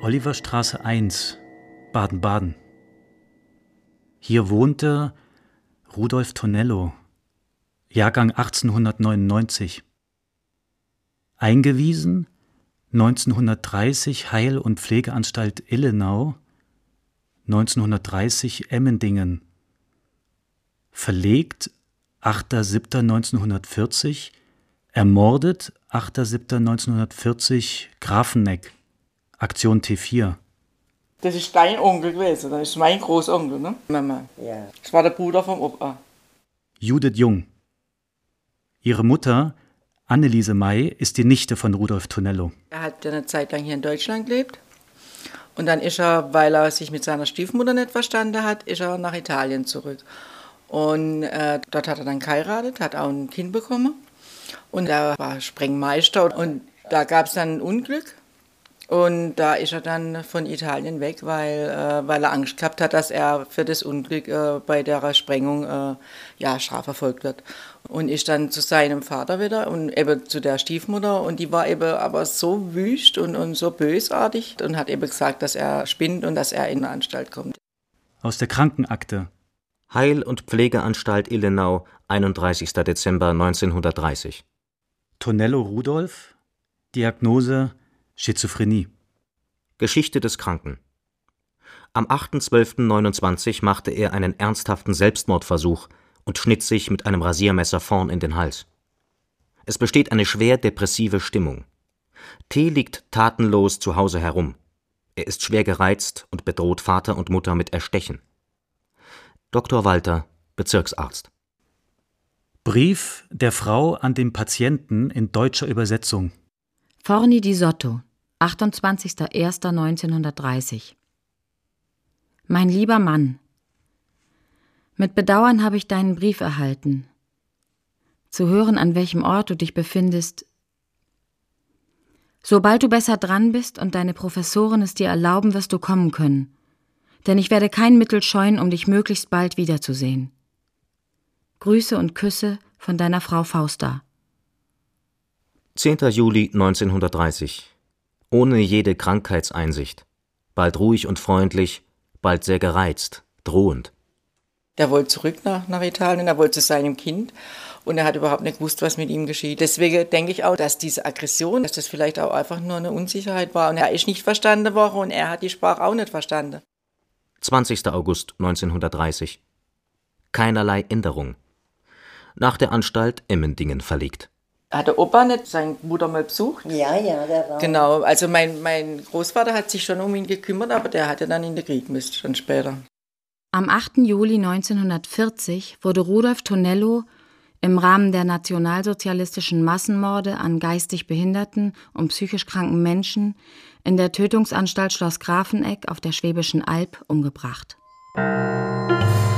Oliverstraße 1, Baden-Baden. Hier wohnte Rudolf Tonello, Jahrgang 1899. Eingewiesen 1930 Heil- und Pflegeanstalt Illenau, 1930 Emmendingen. Verlegt 8.7.1940, ermordet 8.7.1940 Grafenegg, Aktion T4. Das ist dein Onkel gewesen, das ist mein Großonkel, ne? Mama. Ja. Das war der Bruder vom Opa. Judith Jung. Ihre Mutter, Anneliese May, ist die Nichte von Rudolf Tonello. Er hat eine Zeit lang hier in Deutschland gelebt. Und dann ist er, weil er sich mit seiner Stiefmutter nicht verstanden hat, ist er nach Italien zurück. Und dort hat er dann geheiratet, hat auch ein Kind bekommen. Und er war Sprengmeister. Und da gab es dann ein Unglück. Und da ist er dann von Italien weg, weil er Angst gehabt hat, dass er für das Unglück bei der Sprengung strafverfolgt wird. Und ist dann zu seinem Vater wieder und eben zu der Stiefmutter. Und die war eben aber so wüst und so bösartig und hat eben gesagt, dass er spinnt und dass er in eine Anstalt kommt. Aus der Krankenakte. Heil- und Pflegeanstalt Illenau, 31. Dezember 1930. Tonello Rudolf, Diagnose Schizophrenie. Geschichte des Kranken. Am 8.12.29 machte er einen ernsthaften Selbstmordversuch und schnitt sich mit einem Rasiermesser vorn in den Hals. Es besteht eine schwer depressive Stimmung. T. liegt tatenlos zu Hause herum. Er ist schwer gereizt und bedroht Vater und Mutter mit Erstechen. Dr. Walter, Bezirksarzt. Brief der Frau an den Patienten in deutscher Übersetzung. Forni di Sotto, 28.01.1930. Mein lieber Mann, mit Bedauern habe ich deinen Brief erhalten. Zu hören, an welchem Ort du dich befindest. Sobald du besser dran bist und deine Professoren es dir erlauben, wirst du kommen können. Denn ich werde kein Mittel scheuen, um dich möglichst bald wiederzusehen. Grüße und Küsse von deiner Frau Fausta. 10. Juli 1930. Ohne jede Krankheitseinsicht. Bald ruhig und freundlich, bald sehr gereizt, drohend. Der wollte zurück nach Italien, er wollte zu seinem Kind und er hat überhaupt nicht gewusst, was mit ihm geschieht. Deswegen denke ich auch, dass diese Aggression, dass das vielleicht auch einfach nur eine Unsicherheit war und er ist nicht verstanden worden und er hat die Sprache auch nicht verstanden. 20. August 1930. Keinerlei Änderung. Nach der Anstalt Emmendingen verlegt. Hat der Opa nicht seinen Bruder mal besucht? Ja, der war. Genau, also mein Großvater hat sich schon um ihn gekümmert, aber der hatte dann in den Krieg müsst, schon später. Am 8. Juli 1940 wurde Rudolf Tonello im Rahmen der nationalsozialistischen Massenmorde an geistig behinderten und psychisch kranken Menschen in der Tötungsanstalt Schloss Grafenegg auf der Schwäbischen Alb umgebracht.